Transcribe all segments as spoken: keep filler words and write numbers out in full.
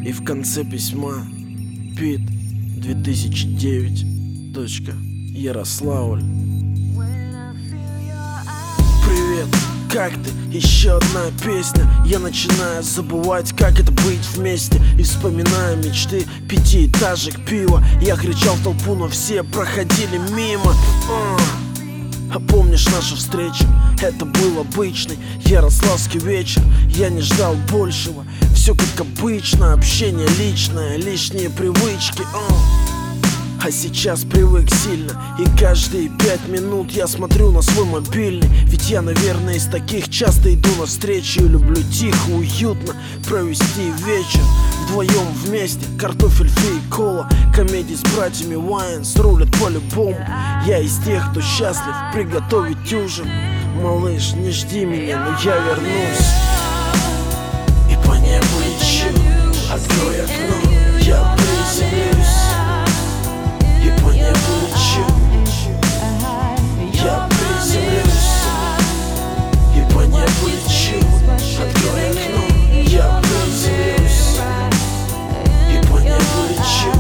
И в конце письма Пит две тысячи девять. Ярославль. Привет, как ты? Еще одна песня. Я начинаю забывать, как это быть вместе. И вспоминаю мечты пятиэтажек, пива. Я кричал в толпу, но все проходили мимо. а. А помнишь нашу встречу? Это был обычный ярославский вечер. Я не ждал большего. Все как обычно, общение личное, лишние привычки. а. А сейчас привык сильно. И каждые пять минут я смотрю на свой мобильный. Ведь я, наверное, из таких часто иду навстречу. И люблю тихо, уютно провести вечер вдвоем вместе. Картофель фри и кола, комедии с братьями Уайнс рулят по-любому. Я из тех, кто счастлив приготовить ужин. Малыш, не жди меня, но я вернусь. И по небу лечу, открой окно, я приземлюсь. И по небу лечу, я приземлюсь. И по небу лечу, открой окно, я приземлюсь. И по небу лечу.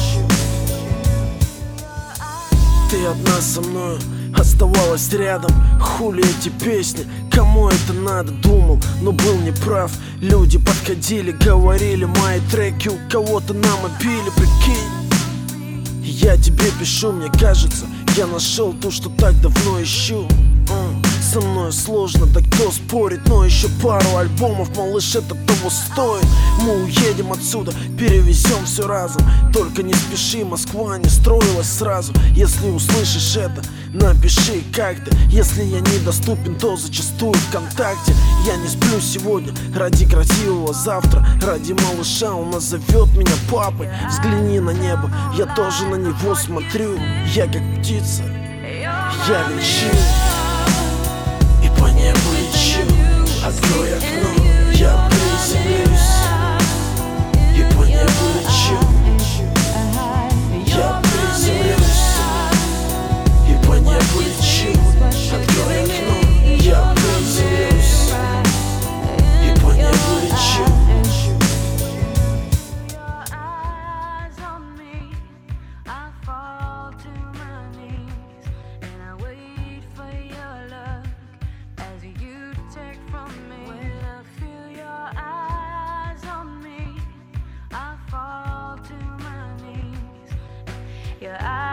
Ты одна со мною оставалась рядом. Хули эти песни, кому это надо, думал, но был неправ. Люди подходили, говорили мои треки у кого-то на мобиле, прикинь. Я тебе пишу, мне кажется, я нашел то, что так давно ищу. uh, Со мной сложно, да кто спорит, но еще пару альбомов, малыш, это того стоит. Мы уедем отсюда, перевезем все разом. Только не спеши, Москва не строилась сразу. Если услышишь это, напиши как ты. Если я недоступен, то зачастую ВКонтакте. Я не сплю сегодня ради красивого завтра. Ради малыша, он назовет меня папой. Взгляни на небо, я тоже на него смотрю. Я как птица, я лечу. И по небу лечу, открой окно, я приземлюсь. И по небу лечу, я приземлюсь. И по небу лечу, открой окно, я приземлюсь. И по небу лечу. Your eyes